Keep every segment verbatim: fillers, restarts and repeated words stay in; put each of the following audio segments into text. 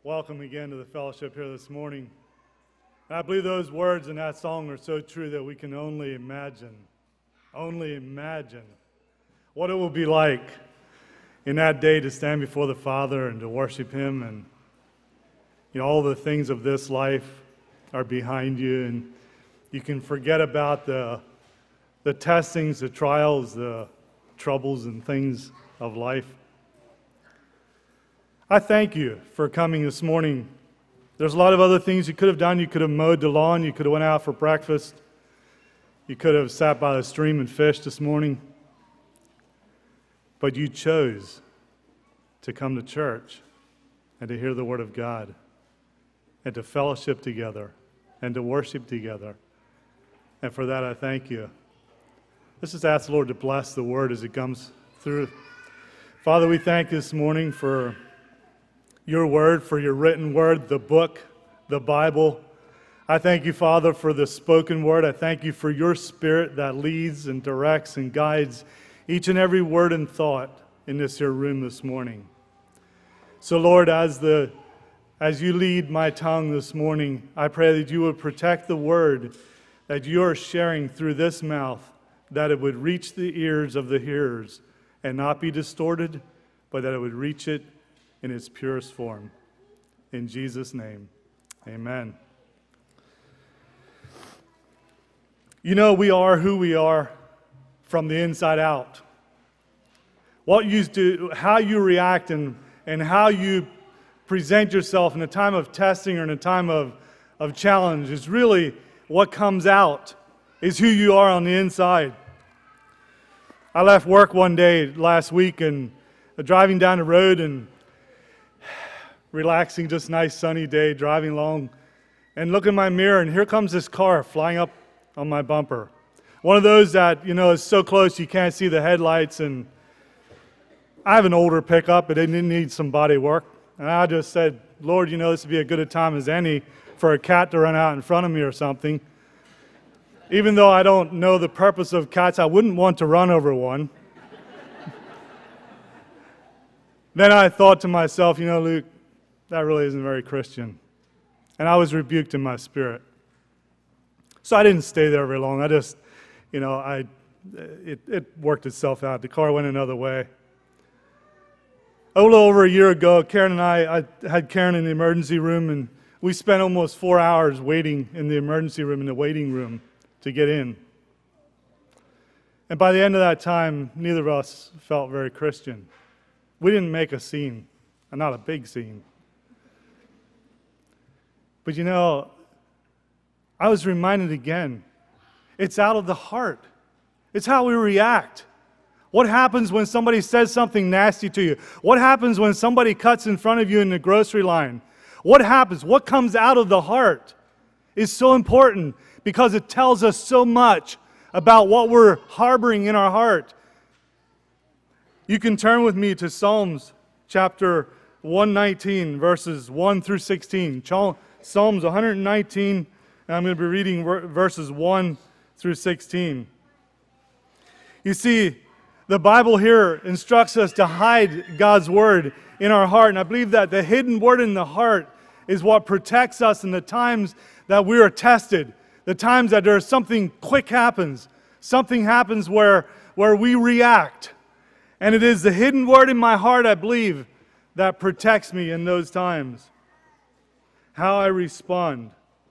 Welcome again to the fellowship here this morning. And I believe those words in that song are so true that we can only imagine, only imagine what it will be like in that day to stand before the Father and to worship Him. And you know, all the things of this life are behind you, and you can forget about the the testings, the trials, the troubles and things of life. I thank you for coming this morning. There's a lot of other things you could have done. You could have mowed the lawn. You could have went out for breakfast. You could have sat by the stream and fished this morning. But you chose to come to church and to hear the Word of God and to fellowship together and to worship together. And for that, I thank you. Let's just ask the Lord to bless the Word as it comes through. Father, we thank you this morning for your Word, for your written Word, the book, the Bible. I thank you, Father, for the spoken Word. I thank you for your Spirit that leads and directs and guides each and every word and thought in this here room this morning. So, Lord, as the as you lead my tongue this morning, I pray that you would protect the Word that you are sharing through this mouth, that it would reach the ears of the hearers and not be distorted, but that it would reach it in its purest form. In Jesus' name, amen. You know, we are who we are from the inside out. What you do, how you react and, and how you present yourself in a time of testing or in a time of, of challenge is really what comes out, is who you are on the inside. I left work one day last week and driving down the road and relaxing, just nice sunny day, driving along, and look in my mirror, and here comes this car flying up on my bumper. One of those that, you know, is so close you can't see the headlights, and I have an older pickup, but it didn't need some body work. And I just said, Lord, you know, this would be as good a time as any for a cat to run out in front of me or something. Even though I don't know the purpose of cats, I wouldn't want to run over one. Then I thought to myself, you know, Luke, that really isn't very Christian. And I was rebuked in my spirit. So I didn't stay there very long. I just, you know, I it, it worked itself out. The car went another way. A little over a year ago, Karen and I, I had Karen in the emergency room, and we spent almost four hours waiting in the emergency room, in the waiting room, to get in. And by the end of that time, neither of us felt very Christian. We didn't make a scene, and not a big scene. But you know, I was reminded again, it's out of the heart. It's how we react. What happens when somebody says something nasty to you? What happens when somebody cuts in front of you in the grocery line? What happens? What comes out of the heart is so important because it tells us so much about what we're harboring in our heart. You can turn with me to Psalms chapter one nineteen, verses one through sixteen. Psalms one nineteen, and I'm going to be reading verses one through sixteen. You see, the Bible here instructs us to hide God's Word in our heart, and I believe that the hidden Word in the heart is what protects us in the times that we are tested, the times that there's something quick happens, something happens where, where we react. And it is the hidden Word in my heart, I believe, that protects me in those times. How I respond.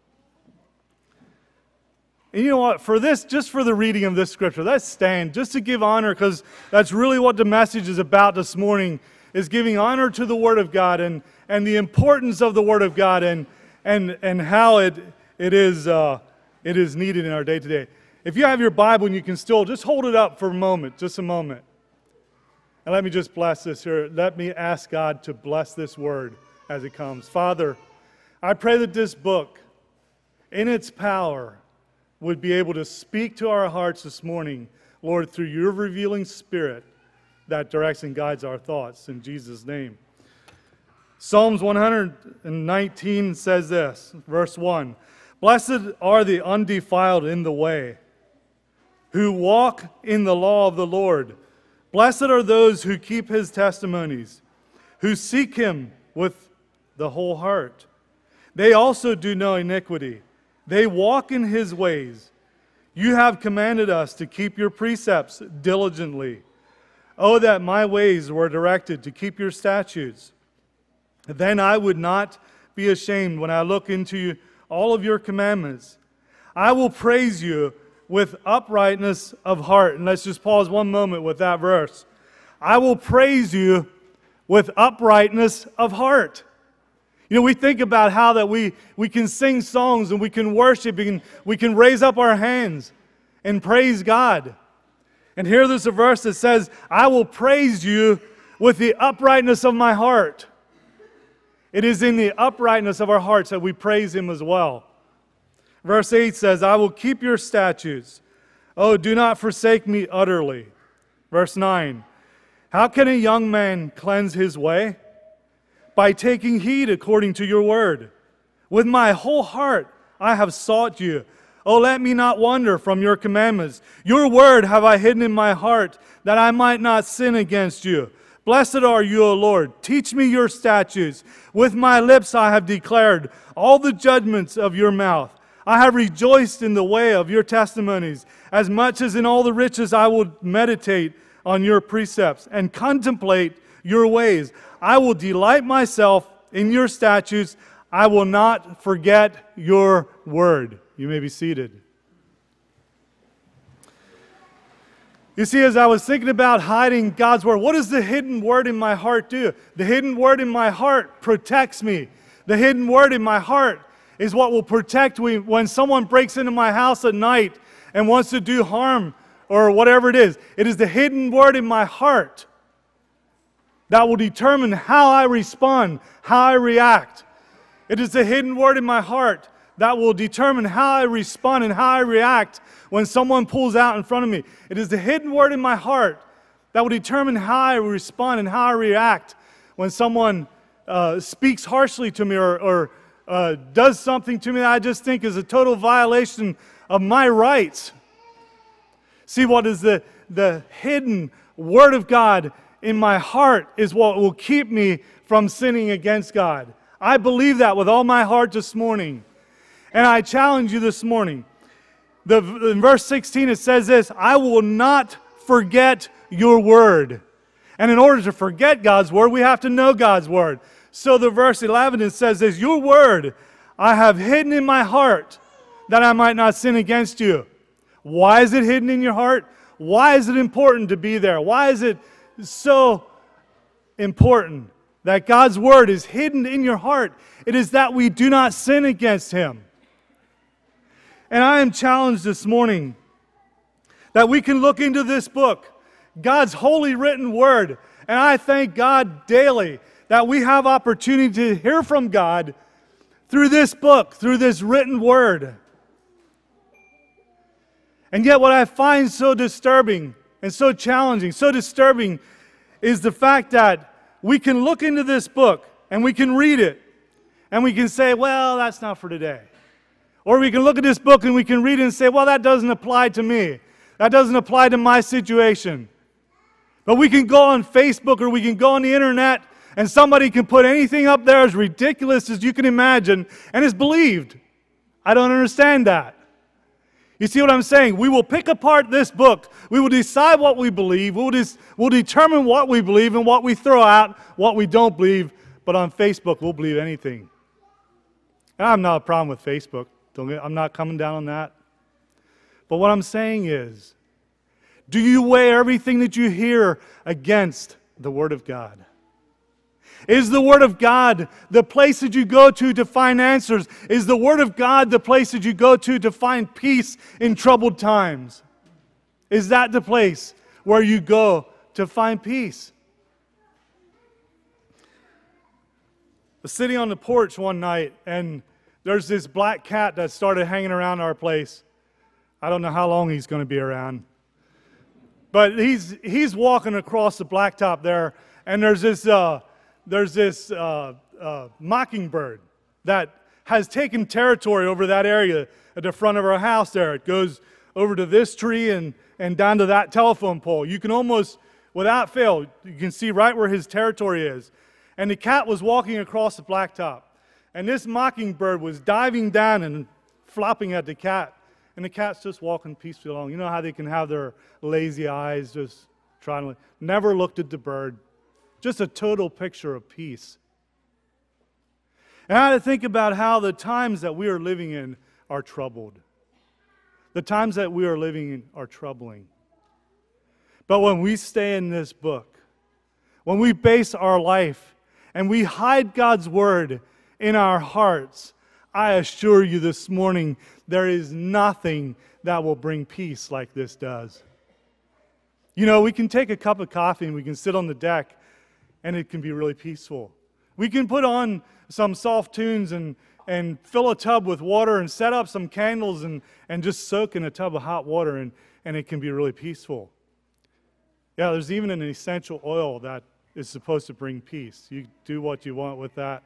And you know what? For this, just for the reading of this scripture, let's stand just to give honor, because that's really what the message is about this morning, is giving honor to the Word of God and, and the importance of the Word of God and and and how it it is uh, it is needed in our day to day. If you have your Bible and you can still just hold it up for a moment, just a moment, and let me just bless this here. Let me ask God to bless this word as it comes. Father, I pray that this book, in its power, would be able to speak to our hearts this morning, Lord, through your revealing Spirit that directs and guides our thoughts. In Jesus' name. Psalms one nineteen says this, verse one, Blessed are the undefiled in the way, who walk in the law of the Lord. Blessed are those who keep his testimonies, who seek him with the whole heart. They also do no iniquity. They walk in his ways. You have commanded us to keep your precepts diligently. Oh, that my ways were directed to keep your statutes. Then I would not be ashamed when I look into all of your commandments. I will praise you with uprightness of heart. And let's just pause one moment with that verse. I will praise you with uprightness of heart. You know, we think about how that we, we can sing songs and we can worship and we can raise up our hands and praise God. And here there's a verse that says, I will praise you with the uprightness of my heart. It is in the uprightness of our hearts that we praise Him as well. Verse eight says, I will keep your statutes. Oh, do not forsake me utterly. Verse nine, how can a young man cleanse his way? By taking heed according to your word. With my whole heart I have sought you. Oh, let me not wander from your commandments. Your word have I hidden in my heart, that I might not sin against you. Blessed are you, O Lord. Teach me your statutes. With my lips I have declared all the judgments of your mouth. I have rejoiced in the way of your testimonies. As much as in all the riches I will meditate on your precepts and contemplate your ways. I will delight myself in your statutes. I will not forget your word. You may be seated. You see, as I was thinking about hiding God's word, what does the hidden word in my heart do? The hidden word in my heart protects me. The hidden word in my heart is what will protect me when someone breaks into my house at night and wants to do harm or whatever it is. It is the hidden word in my heart that will determine how I respond, how I react. It is the hidden word in my heart that will determine how I respond and how I react when someone pulls out in front of me. It is the hidden word in my heart that will determine how I respond and how I react when someone uh, speaks harshly to me or, or uh, does something to me that I just think is a total violation of my rights. See, what is the, the hidden word of God in my heart is what will keep me from sinning against God. I believe that with all my heart this morning. And I challenge you this morning. The, in verse sixteen it says this, I will not forget your word. And in order to forget God's word, we have to know God's word. So the verse eleven it says this, your word I have hidden in my heart that I might not sin against you. Why is it hidden in your heart? Why is it important to be there? Why is it so important that God's word is hidden in your heart? It is that we do not sin against Him. And I am challenged this morning that we can look into this book, God's holy written word, and I thank God daily that we have opportunity to hear from God through this book, through this written word. And yet what I find so disturbing and so challenging, so disturbing, is the fact that we can look into this book and we can read it and we can say, well, that's not for today. Or we can look at this book and we can read it and say, well, that doesn't apply to me. That doesn't apply to my situation. But we can go on Facebook or we can go on the internet and somebody can put anything up there as ridiculous as you can imagine and it's believed. I don't understand that. You see what I'm saying? We will pick apart this book. We will decide what we believe. We'll, dis- we'll determine what we believe and what we throw out, what we don't believe. But on Facebook, we'll believe anything. And I'm not a problem with Facebook. Don't get, I'm not coming down on that. But what I'm saying is, do you weigh everything that you hear against the Word of God? Is the Word of God the place that you go to to find answers? Is the Word of God the place that you go to to find peace in troubled times? Is that the place where you go to find peace? I was sitting on the porch one night, and there's this black cat that started hanging around our place. I don't know how long he's going to be around. But he's he's walking across the blacktop there, and there's this... Uh, There's this uh, uh, mockingbird that has taken territory over that area at the front of our house there. It goes over to this tree and, and down to that telephone pole. You can almost, without fail, you can see right where his territory is. And the cat was walking across the blacktop. And this mockingbird was diving down and flopping at the cat. And the cat's just walking peacefully along. You know how they can have their lazy eyes just trying to, never looked at the bird. Just a total picture of peace. And I had to think about how the times that we are living in are troubled. The times that we are living in are troubling. But when we stay in this book, when we base our life and we hide God's word in our hearts, I assure you this morning, there is nothing that will bring peace like this does. You know, we can take a cup of coffee and we can sit on the deck and it can be really peaceful. We can put on some soft tunes and, and fill a tub with water and set up some candles and, and just soak in a tub of hot water and, and it can be really peaceful. Yeah, there's even an essential oil that is supposed to bring peace. You do what you want with that.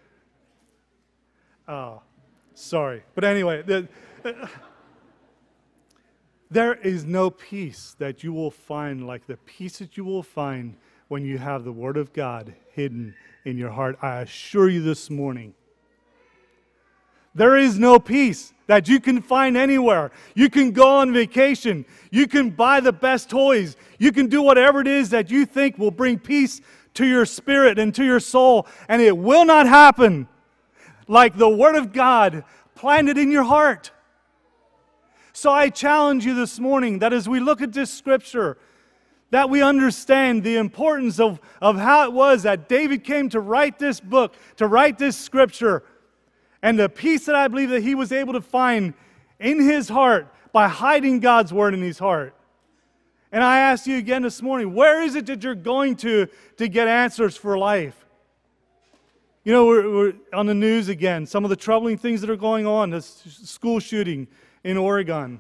Oh, sorry. But anyway, the, uh, there is no peace that you will find like the peace that you will find when you have the Word of God hidden in your heart. I assure you this morning, there is no peace that you can find anywhere. You can go on vacation. You can buy the best toys. You can do whatever it is that you think will bring peace to your spirit and to your soul, and it will not happen like the Word of God planted in your heart. So I challenge you this morning that as we look at this scripture, that we understand the importance of, of how it was that David came to write this book, to write this scripture, and the peace that I believe that he was able to find in his heart by hiding God's word in his heart. And I ask you again this morning, where is it that you're going to to get answers for life? You know, we're, we're on the news again, some of the troubling things that are going on, this school shooting in Oregon.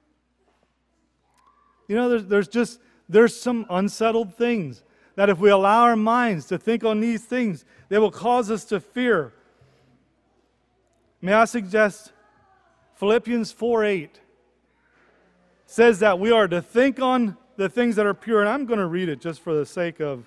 You know, there's, there's just, there's some unsettled things that if we allow our minds to think on these things, they will cause us to fear. May I suggest Philippians four eight says that we are to think on the things that are pure. And I'm going to read it just for the sake of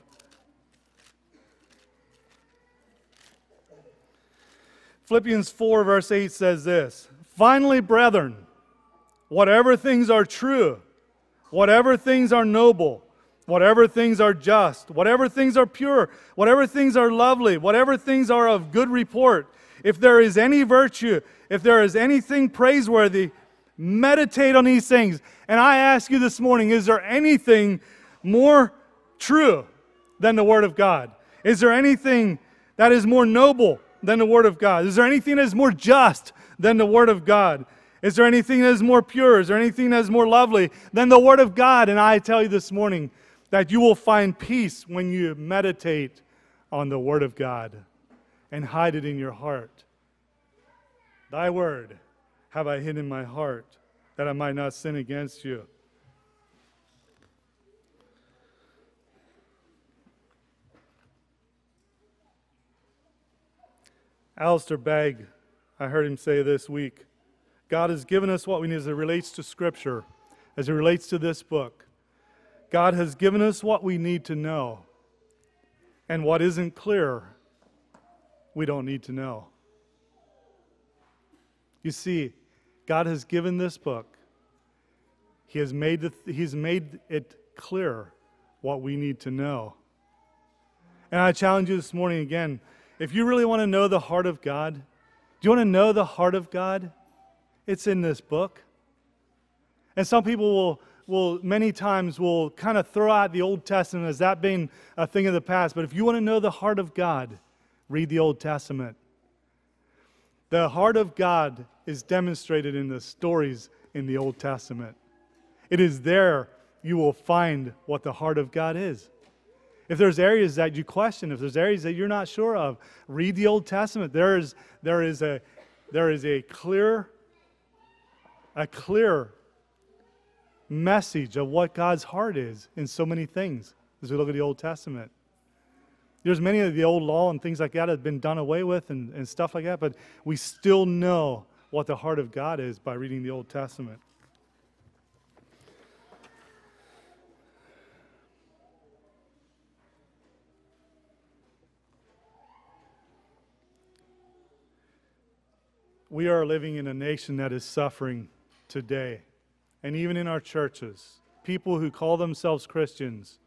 Philippians four verse eight says this, "Finally, brethren, whatever things are true, whatever things are noble, whatever things are just, whatever things are pure, whatever things are lovely, whatever things are of good report, if there is any virtue, if there is anything praiseworthy, meditate on these things." And I ask you this morning, is there anything more true than the Word of God? Is there anything that is more noble than the Word of God? Is there anything that is more just than the Word of God? Is there anything that is more pure? Is there anything that is more lovely than the Word of God? And I tell you this morning that you will find peace when you meditate on the Word of God and hide it in your heart. Thy word have I hid in my heart, that I might not sin against you. Alistair Begg, I heard him say this week, God has given us what we need as it relates to Scripture, as it relates to this book. God has given us what we need to know. And what isn't clear, we don't need to know. You see, God has given this book. He has made it, He's made it clear what we need to know. And I challenge you this morning again, if you really want to know the heart of God, do you want to know the heart of God? It's in this book. And some people will, will many times will kind of throw out the Old Testament as that being a thing of the past. But if you want to know the heart of God, read the Old Testament. The heart of God is demonstrated in the stories in the Old Testament. It is there you will find what the heart of God is. If there's areas that you question, if there's areas that you're not sure of, read the Old Testament. There is, there is a, there is a clear, a clear message of what God's heart is in so many things as we look at the Old Testament. There's many of the old law and things like that have been done away with and, and stuff like that, but we still know what the heart of God is by reading the Old Testament. we are living in a nation that is suffering today. And even in our churches, people who call themselves Christians,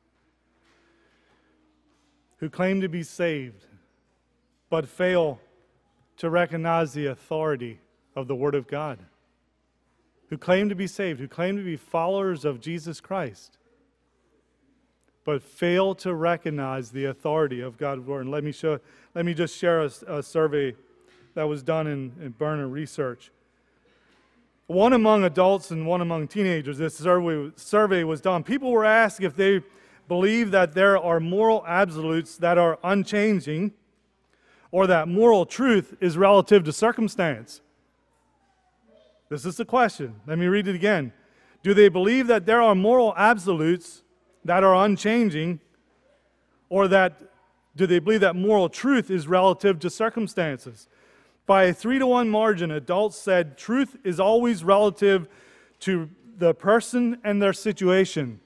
who claim to be saved, but fail to recognize the authority of the Word of God, who claim to be saved, who claim to be followers of Jesus Christ, but fail to recognize the authority of God's Word. And let me show, let me just share a, a survey that was done in, in Barna Research. One among adults and one among teenagers, this survey, survey was done. People were asked if they believe that there are moral absolutes that are unchanging, or that moral truth is relative to circumstance. This is the question. Let me read it again. Do they believe that there are moral absolutes that are unchanging, or that do they believe that moral truth is relative to circumstances? By a three to one margin, adults said truth is always relative to the person and their situation.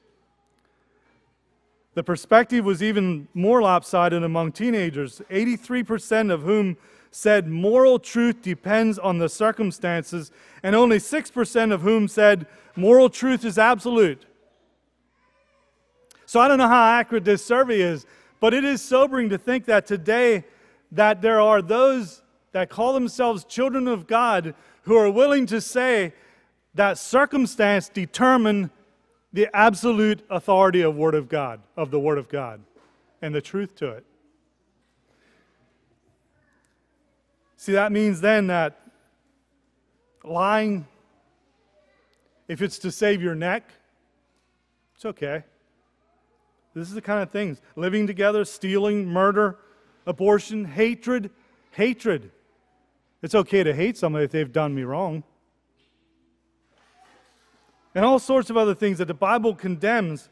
The perspective was even more lopsided among teenagers, eighty-three percent of whom said moral truth depends on the circumstances, and only six percent of whom said moral truth is absolute. So I don't know how accurate this survey is, but it is sobering to think that today that there are those that call themselves children of God who are willing to say that circumstance determine the absolute authority of Word of God, of the Word of God, and the truth to it. See, that means then that lying, if it's to save your neck, it's okay. This is the kind of things. Living together, stealing, murder, abortion, hatred, hatred. It's okay to hate somebody if they've done me wrong. And all sorts of other things that the Bible condemns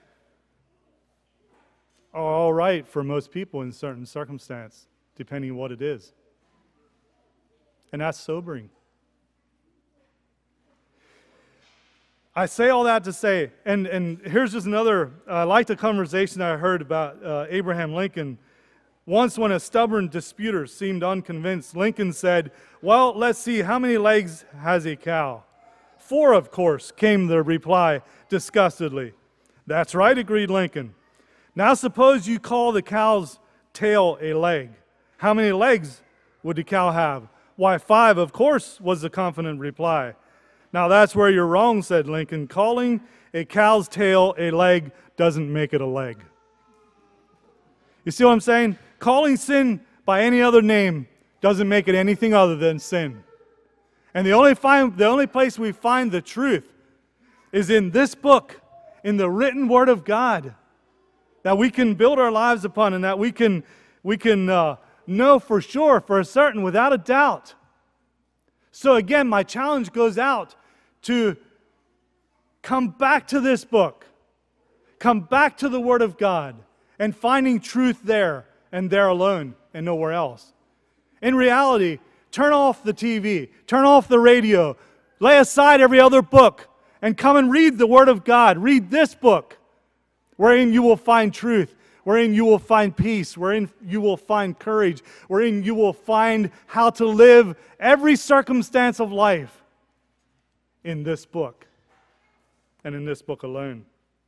are all right for most people in certain circumstance, depending on what it is. And that's sobering. I say all that to say, and, and here's just another, uh, I like the conversation I heard about uh, Abraham Lincoln. Once when a stubborn disputer seemed unconvinced, Lincoln said, well, let's see, how many legs has a cow? Four, of course, came the reply disgustedly. That's right, agreed Lincoln. Now suppose you call the cow's tail a leg. How many legs would the cow have? Why, five, of course, was the confident reply. Now that's where you're wrong, said Lincoln. Calling a cow's tail a leg doesn't make it a leg. You see what I'm saying? Calling sin by any other name doesn't make it anything other than sin. And the only, find, the only place we find the truth is in this book, in the written Word of God, that we can build our lives upon, and that we can, we can uh, know for sure, for certain, without a doubt. So again, my challenge goes out to come back to this book, come back to the Word of God, and finding truth there and there alone and nowhere else. In reality, turn off the T V, turn off the radio, lay aside every other book, and come and read the Word of God. Read this book, wherein you will find truth, wherein you will find peace, wherein you will find courage, wherein you will find how to live every circumstance of life in this book, and in this book alone.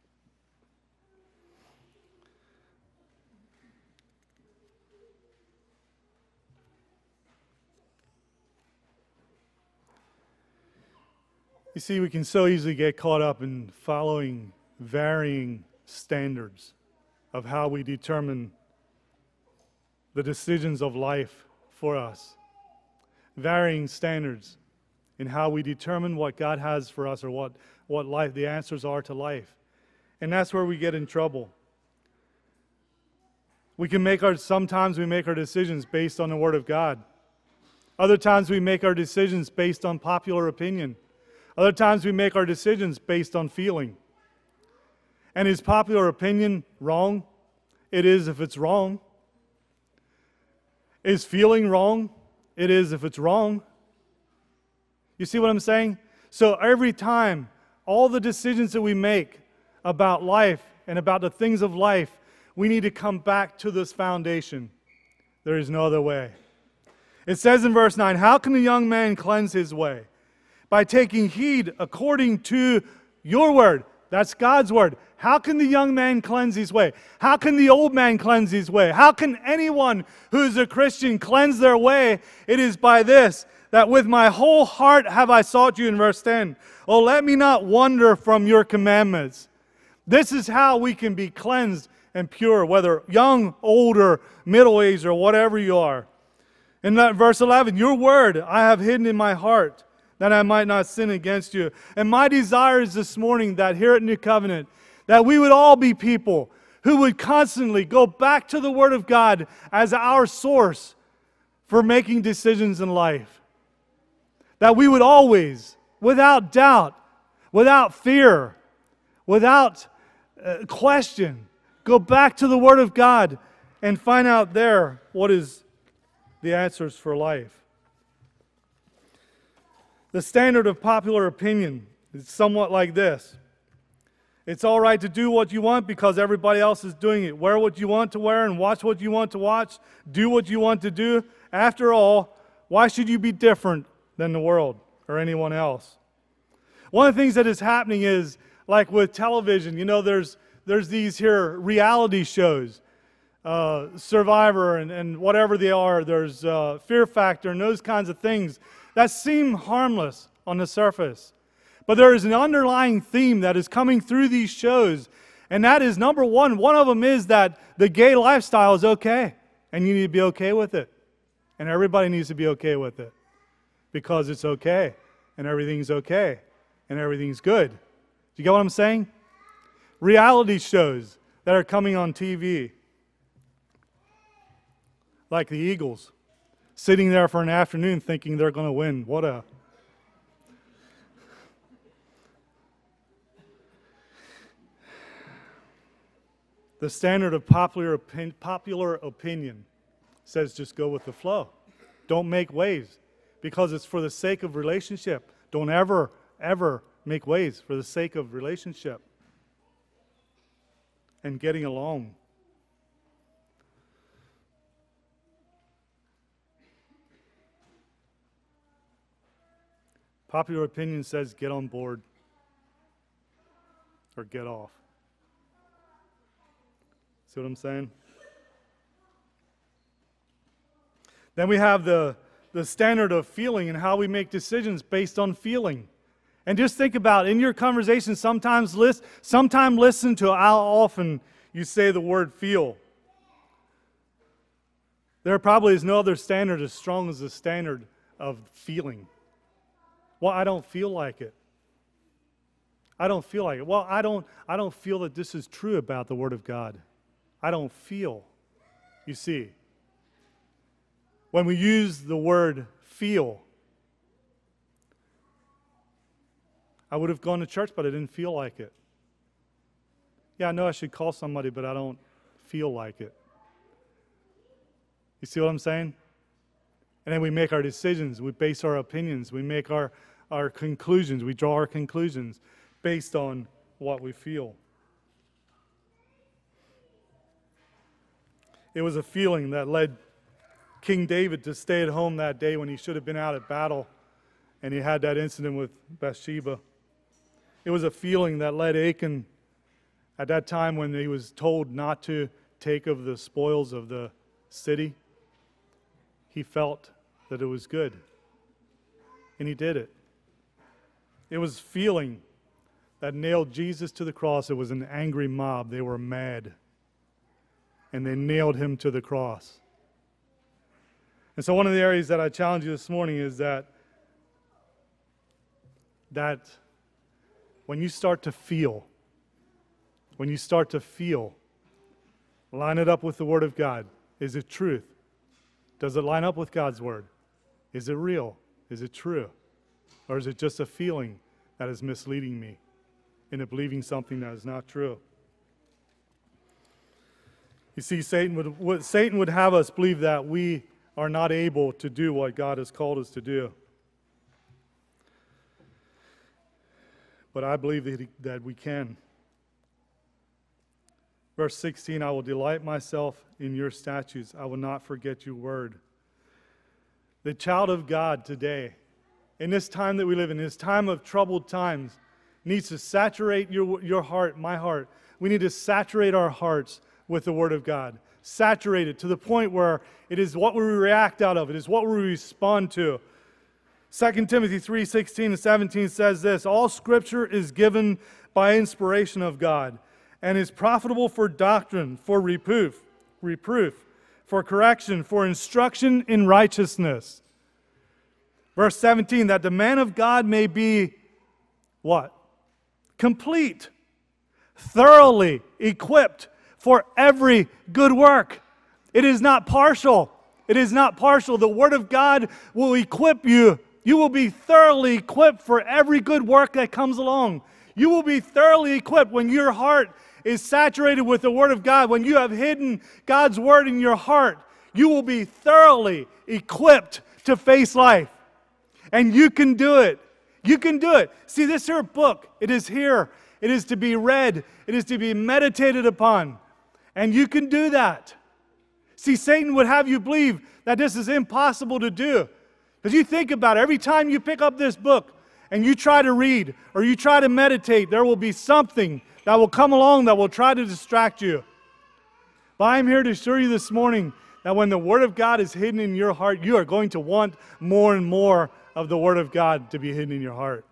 You see, we can so easily get caught up in following varying standards of how we determine the decisions of life for us. Varying standards in how we determine what God has for us, or what, what life, the answers are to life. And that's where we get in trouble. We can make our, sometimes we make our decisions based on the Word of God. Other times we make our decisions based on popular opinion. Other times we make our decisions based on feeling. And is popular opinion wrong? It is if it's wrong. Is feeling wrong? It is if it's wrong. You see what I'm saying? So every time, all the decisions that we make about life and about the things of life, we need to come back to this foundation. There is no other way. It says in verse nine, how can the young man cleanse his way? By taking heed according to your word. That's God's word. How can the young man cleanse his way? How can the old man cleanse his way? How can anyone who is a Christian cleanse their way? It is by this, that with my whole heart have I sought you, in verse ten. Oh, let me not wander from your commandments. This is how we can be cleansed and pure, whether young, older, middle-aged, or whatever you are. In that verse eleven, your word I have hidden in my heart, that I might not sin against you. And my desire is this morning that here at New Covenant, that we would all be people who would constantly go back to the Word of God as our source for making decisions in life. That we would always, without doubt, without fear, without uh, question, go back to the Word of God and find out there what is the answers for life. The standard of popular opinion is somewhat like this. It's all right to do what you want because everybody else is doing it. Wear what you want to wear and watch what you want to watch. Do what you want to do. After all, why should you be different than the world or anyone else? One of the things that is happening is, like with television, you know, there's there's these here reality shows, uh, Survivor and, and whatever they are. There's uh, Fear Factor and those kinds of things that seem harmless on the surface. But there is an underlying theme that is coming through these shows, and that is, number one, one of them is that the gay lifestyle is okay, and you need to be okay with it. And everybody needs to be okay with it, because it's okay, and everything's okay, and everything's good. Do you get what I'm saying? Reality shows that are coming on T V, like the Eagles, sitting there for an afternoon thinking they're going to win. What a... The standard of popular, opin- popular opinion says just go with the flow. Don't make waves, because it's for the sake of relationship. Don't ever, ever make waves for the sake of relationship and getting along. Popular opinion says get on board or get off. See what I'm saying? Then we have the, the standard of feeling and how we make decisions based on feeling. And just think about, in your conversation, sometimes listen, sometime listen to how often you say the word feel. There probably is no other standard as strong as the standard of feeling. Well, I don't feel like it. I don't feel like it. Well, I don't, I don't feel that this is true about the Word of God. I don't feel. You see, when we use the word feel, I would have gone to church, but I didn't feel like it. Yeah, I know I should call somebody, but I don't feel like it. You see what I'm saying? And then we make our decisions, we base our opinions, we make our, our conclusions, we draw our conclusions based on what we feel. It was a feeling that led King David to stay at home that day when he should have been out at battle, and he had that incident with Bathsheba. It was a feeling that led Achan, at that time when he was told not to take of the spoils of the city, he felt that it was good, and he did it. It was feeling that nailed Jesus to the cross. It was an angry mob. They were mad. And they nailed him to the cross. And so one of the areas that I challenge you this morning is that, that when you start to feel, when you start to feel, line it up with the Word of God. Is it truth? Does it line up with God's Word? Is it real? Is it true? Or is it just a feeling that is misleading me into believing something that is not true? You see, Satan would, would, Satan would have us believe that we are not able to do what God has called us to do. But I believe that, he, that we can. Verse sixteen, I will delight myself in your statutes. I will not forget your word. The child of God today, in this time that we live in, this time of troubled times, needs to saturate your, your heart, my heart. We need to saturate our hearts with the Word of God. Saturate it to the point where it is what we react out of. It is what we respond to. Second Timothy three sixteen and seventeen says this, all Scripture is given by inspiration of God and is profitable for doctrine, for reproof, reproof, for correction, for instruction in righteousness. Verse seventeen, that the man of God may be what? Complete, thoroughly equipped for every good work. It is not partial. It is not partial. The Word of God will equip you. You will be thoroughly equipped for every good work that comes along. You will be thoroughly equipped when your heart is saturated with the Word of God. When you have hidden God's Word in your heart, you will be thoroughly equipped to face life. And you can do it. You can do it. See, this here book, it is here. It is to be read. It is to be meditated upon. And you can do that. See, Satan would have you believe that this is impossible to do. Because you think about it, every time you pick up this book and you try to read or you try to meditate, there will be something that will come along that will try to distract you. But I'm here to assure you this morning that when the Word of God is hidden in your heart, you are going to want more and more of the Word of God to be hidden in your heart.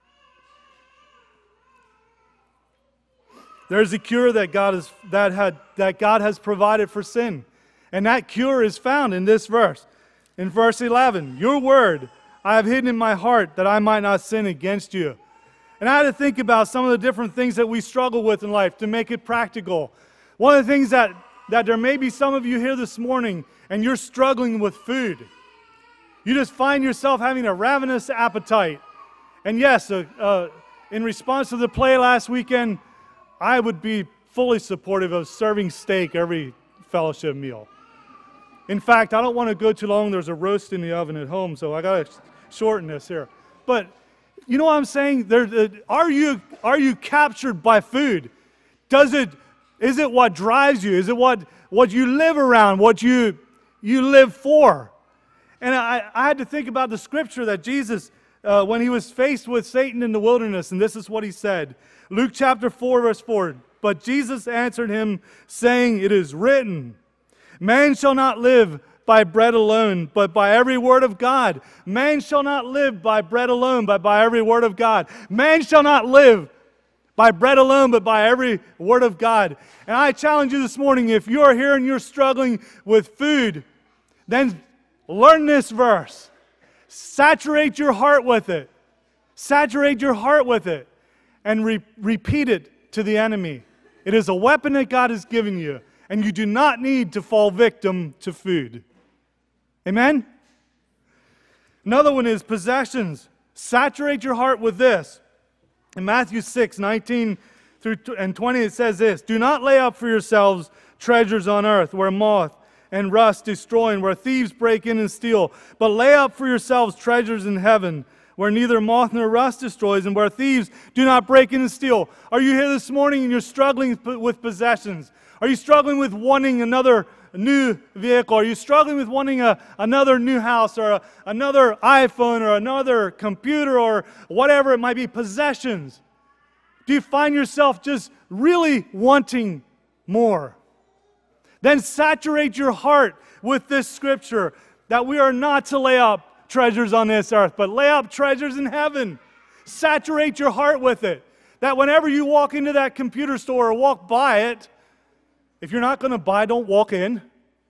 There's a cure that God has, that had, that God has provided for sin. And that cure is found in this verse. In verse eleven, your word I have hidden in my heart that I might not sin against you. And I had to think about some of the different things that we struggle with in life to make it practical. One of the things that, that there may be some of you here this morning and you're struggling with food. You just find yourself having a ravenous appetite. And yes, uh, uh, in response to the play last weekend, I would be fully supportive of serving steak every fellowship meal. In fact, I don't want to go too long. There's a roast in the oven at home, so I got to shorten this here. But you know what I'm saying? There, uh, are you are you captured by food? Does it is it what drives you? Is it what what you live around? What you you live for? And I, I had to think about the scripture that Jesus, uh, when he was faced with Satan in the wilderness, and this is what he said. Luke chapter four, verse four. But Jesus answered him, saying, it is written, man shall not live by bread alone, but by every word of God. Man shall not live by bread alone, but by every word of God. Man shall not live by bread alone, but by every word of God. And I challenge you this morning, if you're here and you're struggling with food, then learn this verse. Saturate your heart with it. Saturate your heart with it. And re- repeat it to the enemy. It is a weapon that God has given you. And you do not need to fall victim to food. Amen? Another one is possessions. Saturate your heart with this. In Matthew six, nineteen through and twenty, it says this, do not lay up for yourselves treasures on earth where moth and rust destroy and where thieves break in and steal, but lay up for yourselves treasures in heaven where neither moth nor rust destroys and where thieves do not break in and steal. Are you here this morning and you're struggling with possessions? Are you struggling with wanting another new vehicle? Are you struggling with wanting a, another new house or a, another iPhone or another computer or whatever it might be? Possessions. Do you find yourself just really wanting more? Then saturate your heart with this scripture that we are not to lay up treasures on this earth, but lay up treasures in heaven. Saturate your heart with it. That whenever you walk into that computer store or walk by it, if you're not going to buy, don't walk in.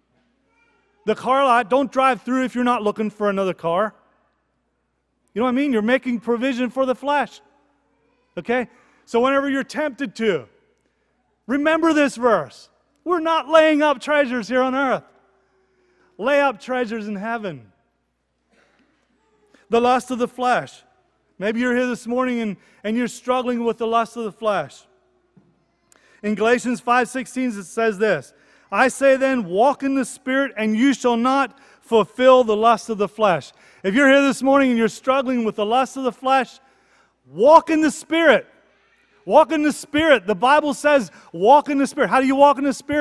The car lot, don't drive through if you're not looking for another car. You know what I mean? You're making provision for the flesh. Okay? So whenever you're tempted to, remember this verse. We're not laying up treasures here on earth. Lay up treasures in heaven. The lust of the flesh. Maybe you're here this morning and, and you're struggling with the lust of the flesh. In Galatians five sixteen it says this, I say then, walk in the Spirit, and you shall not fulfill the lust of the flesh. If you're here this morning and you're struggling with the lust of the flesh, walk in the Spirit. Walk in the Spirit. The Bible says walk in the Spirit. How do you walk in the Spirit?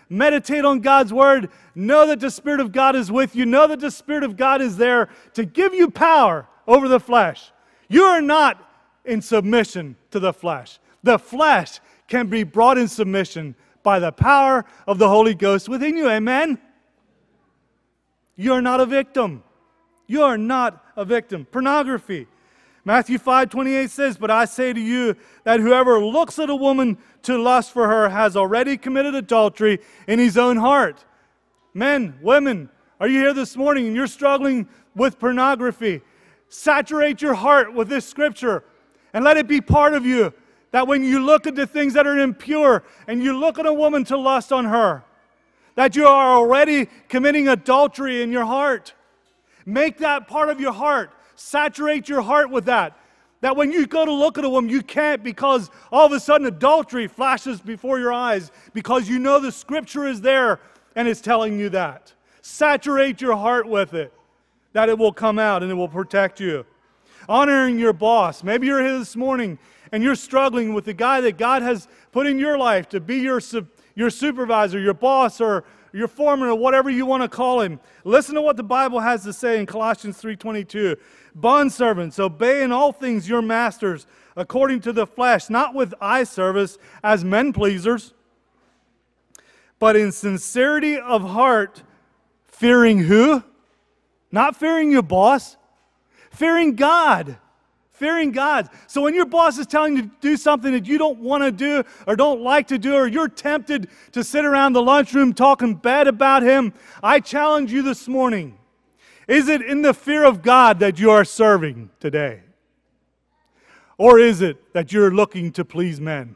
Meditate on God's Word. Know that the Spirit of God is with you. Know that the Spirit of God is there to give you power over the flesh. You are not in submission to the flesh. The flesh can be brought in submission by the power of the Holy Ghost within you. Amen? You are not a victim. You are not a victim. Pornography. Matthew five twenty-eight says, "But I say to you that whoever looks at a woman to lust for her has already committed adultery in his own heart." Men, women, are you here this morning and you're struggling with pornography? Saturate your heart with this scripture and let it be part of you, that when you look at the things that are impure and you look at a woman to lust on her, that you are already committing adultery in your heart. Make that part of your heart. Saturate your heart with that. That when you go to look at a woman, you can't, because all of a sudden adultery flashes before your eyes, because you know the scripture is there and it's telling you that. Saturate your heart with it, that it will come out and it will protect you. Honoring your boss. Maybe you're here this morning and you're struggling with the guy that God has put in your life to be your, your supervisor, your boss, or your foreman, or whatever you want to call him. Listen to what the Bible has to say in Colossians three twenty-two. "Bondservants, obey in all things your masters according to the flesh, not with eye service as men pleasers, but in sincerity of heart, fearing" who? Not fearing your boss. Fearing God. Fearing God. So when your boss is telling you to do something that you don't want to do or don't like to do, or you're tempted to sit around the lunchroom talking bad about him, I challenge you this morning. Is it in the fear of God that you are serving today? Or is it that you're looking to please men?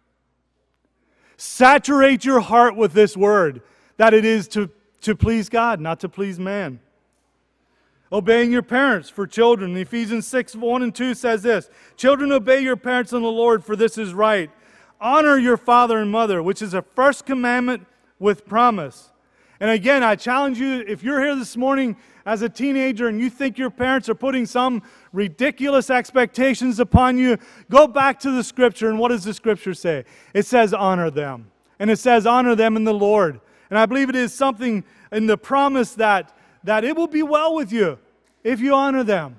Saturate your heart with this word, that it is to, to please God, not to please man. Obeying your parents for children. Ephesians six, one and two says this, "Children, obey your parents in the Lord, for this is right. Honor your father and mother, which is a first commandment with promise." And again, I challenge you, if you're here this morning as a teenager and you think your parents are putting some ridiculous expectations upon you, go back to the scripture. And what does the scripture say? It says honor them. And it says honor them in the Lord. And I believe it is something in the promise that that it will be well with you if you honor them.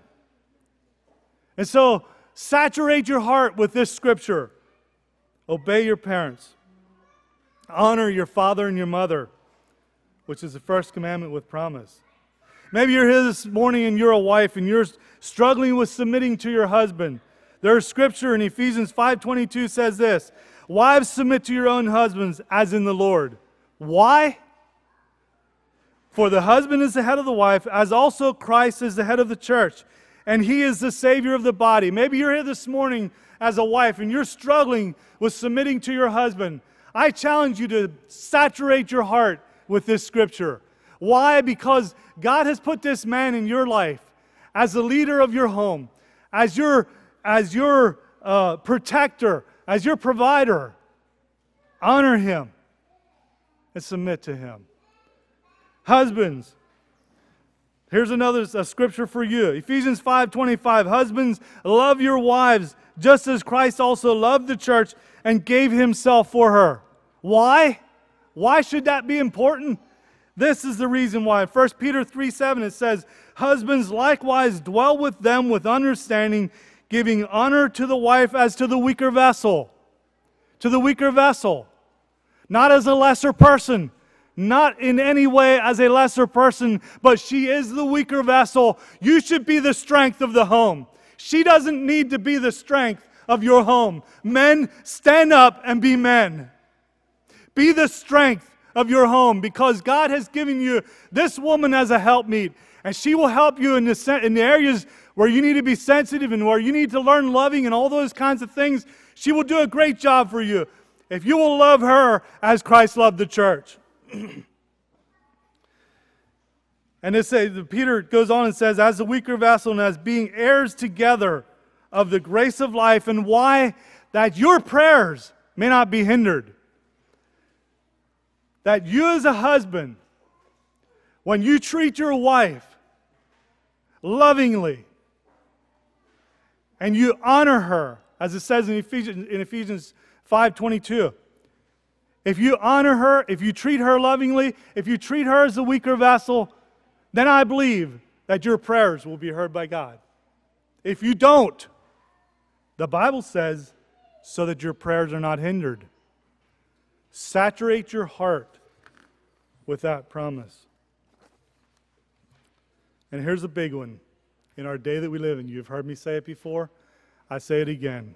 And so, saturate your heart with this scripture. Obey your parents. Honor your father and your mother, which is the first commandment with promise. Maybe you're here this morning and you're a wife and you're struggling with submitting to your husband. There's scripture in Ephesians five twenty-two says this, "Wives, submit to your own husbands as in the Lord." Why? "For the husband is the head of the wife, as also Christ is the head of the church, and he is the Savior of the body." Maybe you're here this morning as a wife and you're struggling with submitting to your husband. I challenge you to saturate your heart with this scripture. Why? Because God has put this man in your life as the leader of your home, as your, as your uh, protector, as your provider. Honor him and submit to him. Husbands, here's another a scripture for you. Ephesians five twenty-five, "Husbands, love your wives, just as Christ also loved the church and gave himself for her." Why? Why should that be important? This is the reason why. First Peter three seven, it says, "Husbands, likewise dwell with them with understanding, giving honor to the wife as to the weaker vessel." To the weaker vessel. Not as a lesser person. Not in any way as a lesser person, but she is the weaker vessel. You should be the strength of the home. She doesn't need to be the strength of your home. Men, stand up and be men. Be the strength of your home, because God has given you this woman as a helpmeet, and she will help you in the, in the areas where you need to be sensitive and where you need to learn loving and all those kinds of things. She will do a great job for you if you will love her as Christ loved the church. And it says, Peter goes on and says, "As the weaker vessel and as being heirs together of the grace of life." And why? That your prayers may not be hindered. That you as a husband, when you treat your wife lovingly and you honor her, as it says in Ephesians, in Ephesians five twenty-two, if you honor her, if you treat her lovingly, if you treat her as a weaker vessel, then I believe that your prayers will be heard by God. If you don't, the Bible says, so that your prayers are not hindered. Saturate your heart with that promise. And here's a big one. In our day that we live in, you've heard me say it before, I say it again.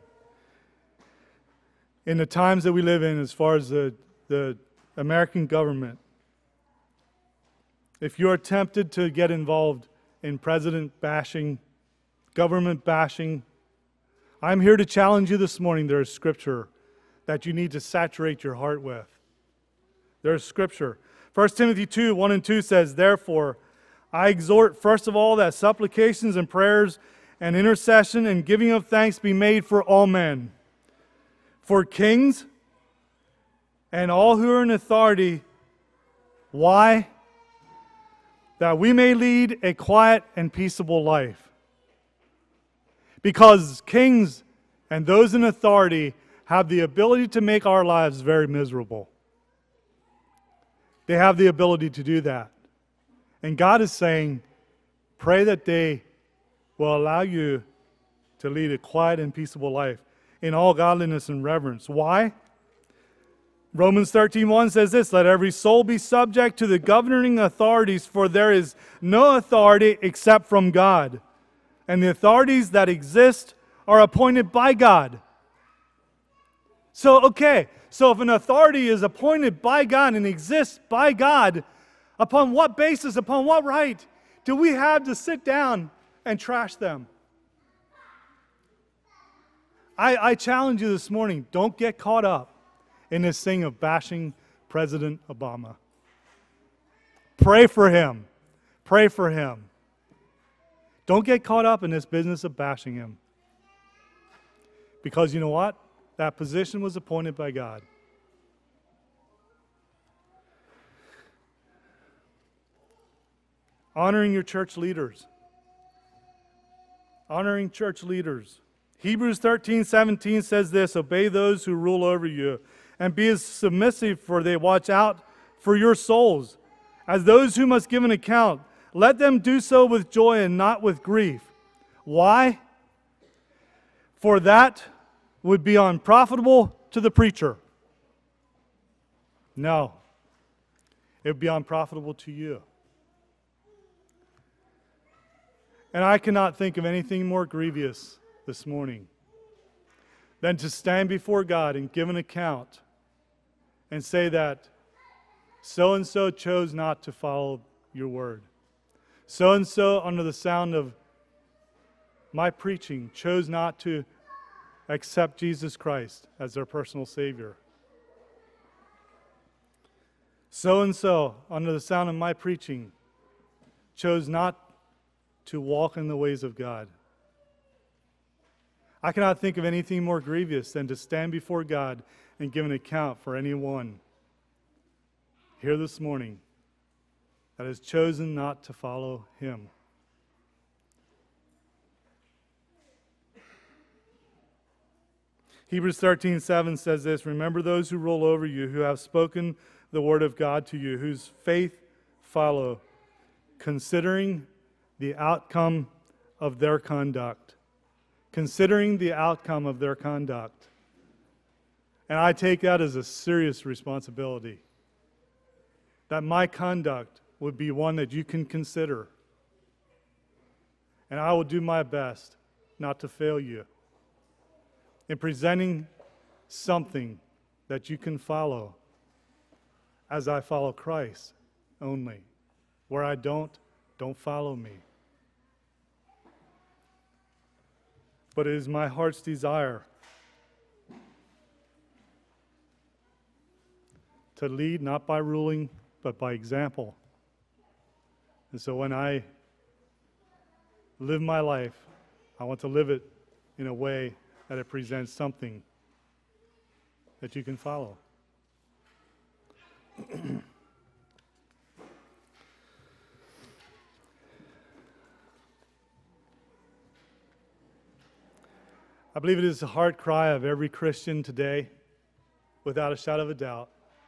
In the times that we live in, as far as the, the American government, if you're tempted to get involved in president bashing, government bashing, I'm here to challenge you this morning. There is scripture that you need to saturate your heart with. There is scripture. First Timothy two, one and two says, therefore, I exhort first of all that supplications and prayers and intercession and giving of thanks be made for all men, for kings and all who are in authority. Why? That we may lead a quiet and peaceable life. Because kings and those in authority have the ability to make our lives very miserable. They have the ability to do that. And God is saying, pray that they will allow you to lead a quiet and peaceable life in all godliness and reverence. Why? Romans thirteen one says this, let every soul be subject to the governing authorities, for there is no authority except from God. And the authorities that exist are appointed by God. So, okay, so if an authority is appointed by God and exists by God, upon what basis, upon what right do we have to sit down and trash them? I, I challenge you this morning, don't get caught up in this thing of bashing President Obama. Pray for him. Pray for him. Don't get caught up in this business of bashing him. Because you know what? That position was appointed by God. Honoring your church leaders. Honoring church leaders. Hebrews thirteen seventeen says this, obey those who rule over you, and be as submissive, for they watch out for your souls, as those who must give an account. Let them do so with joy and not with grief. Why? For that would be unprofitable to the preacher. No. It would be unprofitable to you. And I cannot think of anything more grievous this morning than to stand before God and give an account and say that so-and-so chose not to follow your word. So-and-so, under the sound of my preaching, chose not to accept Jesus Christ as their personal Savior. So-and-so, under the sound of my preaching, chose not to walk in the ways of God. I cannot think of anything more grievous than to stand before God and give an account for anyone here this morning that has chosen not to follow Him. Hebrews thirteen seven says this, remember those who rule over you, who have spoken the word of God to you, whose faith follow, considering the outcome of their conduct. Considering the outcome of their conduct. And I take that as a serious responsibility. That my conduct would be one that you can consider. And I will do my best not to fail you in presenting something that you can follow as I follow Christ only. Where I don't, don't follow me. But it is my heart's desire to lead not by ruling, but by example. And so when I live my life, I want to live it in a way that it presents something that you can follow. I believe it is the heart cry of every Christian today, without a shadow of a doubt,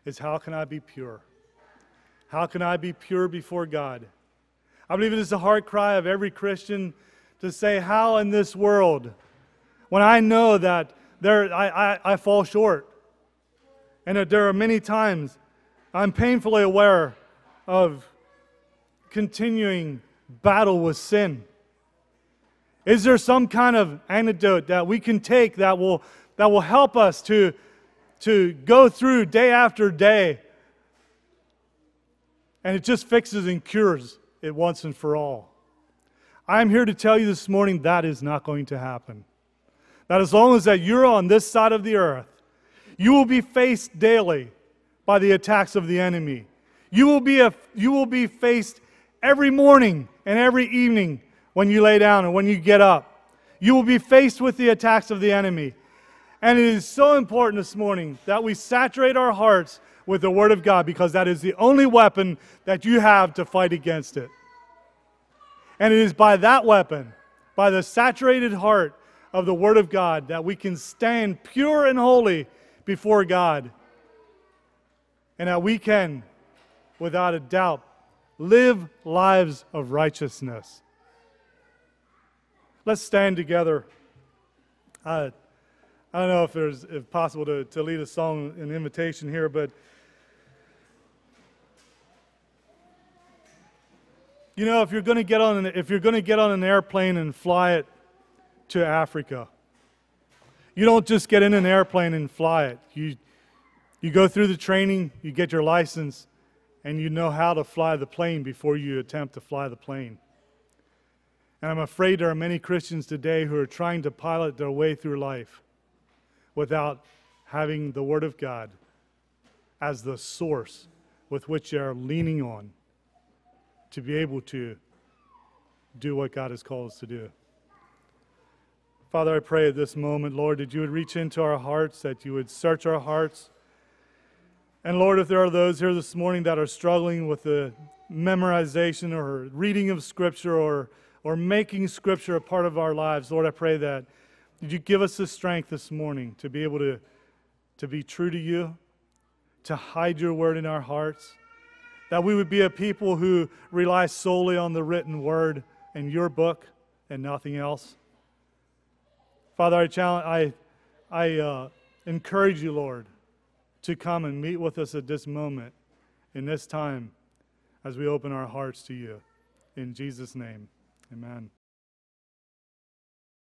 is how can I be pure? How can I be pure before God? I believe it is the heart cry of every Christian to say, how in this world, when I know that there I, I, I fall short, and that there are many times I'm painfully aware of continuing battle with sin. Is there some kind of antidote that we can take that will that will help us to, to go through day after day, and it just fixes and cures it once and for all? I'm here to tell you this morning that is not going to happen. That as long as that you're on this side of the earth, you will be faced daily by the attacks of the enemy. You will be a, you will be faced every morning and every evening when you lay down and when you get up. You will be faced with the attacks of the enemy. And it is so important this morning that we saturate our hearts with the Word of God, because that is the only weapon that you have to fight against it. And it is by that weapon, by the saturated heart of the Word of God, that we can stand pure and holy before God. And that we can, without a doubt, live lives of righteousness. Let's stand together. Uh, I don't know if there's if possible to, to lead a song, an invitation here, but you know, if you're going to get on an, if you're going to get on an airplane and fly it to Africa, you don't just get in an airplane and fly it. You you go through the training, you get your license, and you know how to fly the plane before you attempt to fly the plane. And I'm afraid there are many Christians today who are trying to pilot their way through life without having the Word of God as the source with which they are leaning on to be able to do what God has called us to do. Father, I pray at this moment, Lord, that you would reach into our hearts, that you would search our hearts. And Lord, if there are those here this morning that are struggling with the memorization or reading of Scripture or, or making Scripture a part of our lives, Lord, I pray that Did you give us the strength this morning to be able to, to be true to you, to hide your word in our hearts, that we would be a people who rely solely on the written word in your book and nothing else. Father, I challenge, I, I uh, encourage you, Lord, to come and meet with us at this moment, in this time, as we open our hearts to you. In Jesus' name, amen.